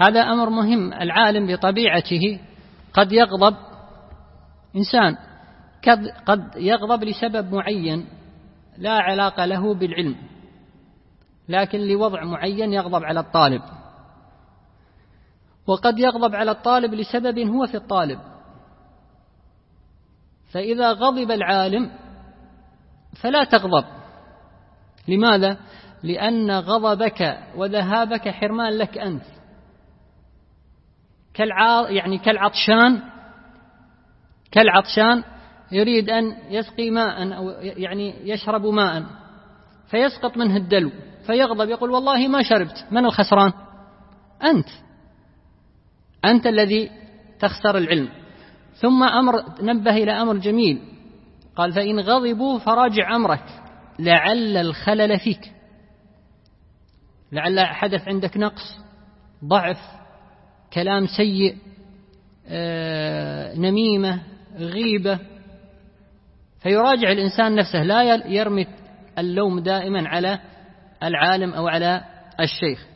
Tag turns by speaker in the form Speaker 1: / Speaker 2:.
Speaker 1: هذا أمر مهم. العالم بطبيعته قد يغضب، إنسان قد يغضب لسبب معين لا علاقة له بالعلم، لكن لوضع معين يغضب على الطالب، وقد يغضب على الطالب لسبب هو في الطالب. فإذا غضب العالم فلا تغضب. لماذا؟ لأن غضبك وذهابك حرمان لك أنت، كالعطشان يريد أن يسقي ماء أو يعني يشرب ماء فيسقط منه الدلو فيغضب يقول والله ما شربت. من الخسران؟ أنت الذي تخسر العلم. ثم نبه إلى أمر جميل، قال فإن غضبوا فراجع أمرك، لعل الخلل فيك، لعل حدث عندك نقص، ضعف، كلام سيء، نميمة، غيبة. فيراجع الإنسان نفسه، لا يرمي اللوم دائما على العالم أو على الشيخ.